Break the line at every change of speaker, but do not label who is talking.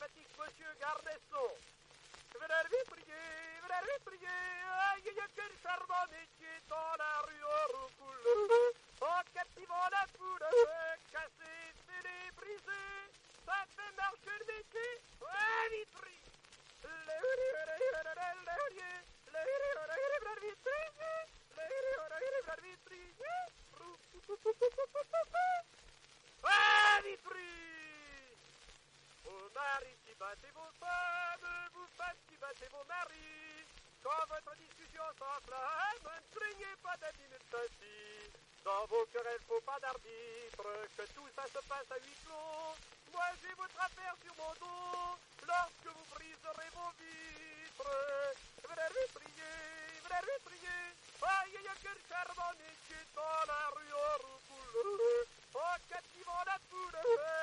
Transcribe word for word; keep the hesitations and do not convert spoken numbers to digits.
sympathique monsieur Garnesson. Venez prier, venez prier, aïe, aïe, quel charmant métier dans la rue au roucoule. En captivant la foule, cassée, scellée, brisée, ça fait marcher le métier, ouais, Vitry. Ah, Vitry! Vos maris qui battez vos femmes, vous femmes qui battez vos maris. Quand votre discussion s'enflamme, ne craignez pas d'abîmer de ainsi. Dans vos querelles, faut pas d'arbitre, que tout ça se passe à huis clos. Moi, j'ai votre affaire sur mon dos, lorsque vous briserez vos vitres. Venez prier, venez prier, aïe, aïe, quel charmant métier dans la rue au roucoule. En captivant la foule,